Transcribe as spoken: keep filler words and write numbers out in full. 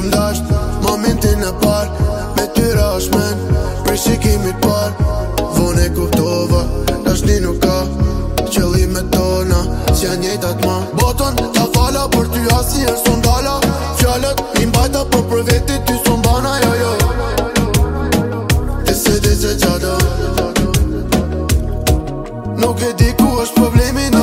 shumë dasht momentin e par me tyra është men për shikimit par. Vone kuptova, dashni nuk ka qëllimet tona si janë njejtat ma. Boton ta fala për ty asi herë s'u ndala. Fjallet i mbajta për për veti ty s'u mbana jo jo. Dise dise gjado nuk e di ku është problemi.